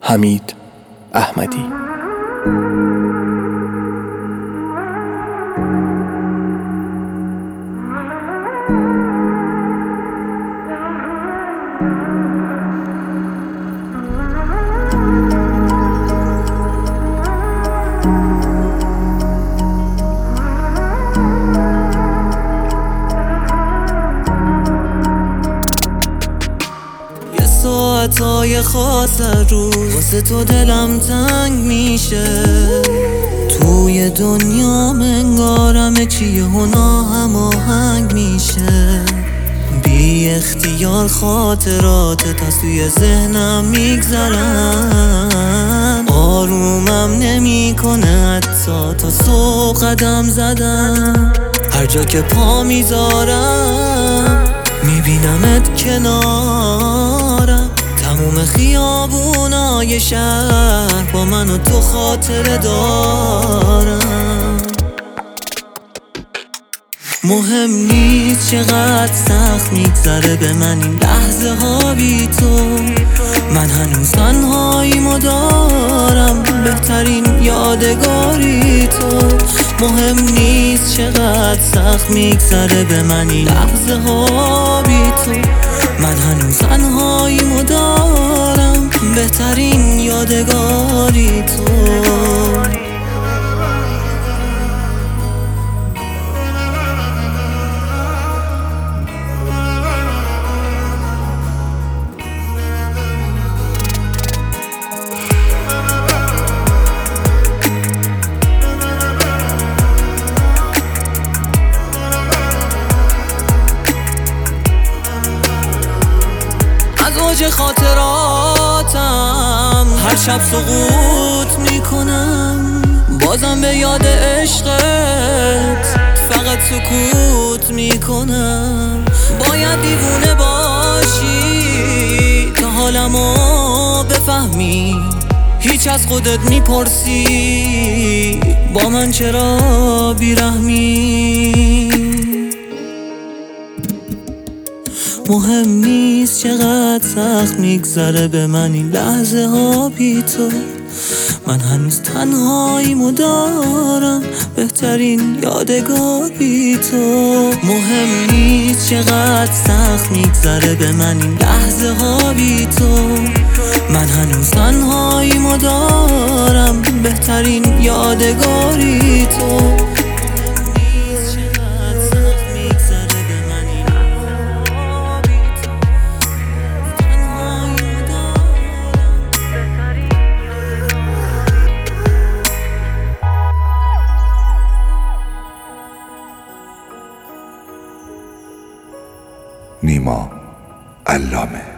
حمید احمدی. ساعتای خاص روز واسه تو دلم تنگ میشه، توی دنیا منگارم چیه هنا هم آهنگ میشه، بی اختیار خاطراتت از توی ذهنم میگذرن، آرومم نمی کنه حتی تا صبح قدم زدن، هر جا که پا میذارم میبینمت کنارم، تموم خیابونای شهر با من و تو خاطره دارم. مهم نیست چقدر سخت میگذره به من این لحظه ها بی تو، من هنوز تنهاییمو دارم، بهترین یادگاری تو. مهم نیست چقدر سخت میگذره به من این لحظه ها بی تو، من هنوز تنهاییمو دارم، بهترین یادگاری تو. اوج خاطراتم هر شب سقوط میکنم، بازم به یاد عشقت فقط سکوت میکنم. باید دیوونه باشی تا حالمو بفهمی، هیچ از خودت میپرسی با من چرا بیرحمی. مهم نیست چقدر سخت میگذره به من این لحظه ها بی تو، من هنوز تنهاییمو دارم، بهترین یادگاری تو. مهم نیست چقدر سخت میگذره به من این لحظه ها بی تو، من هنوز تنهاییمو دارم، بهترین یادگاری تو. نیما علامه.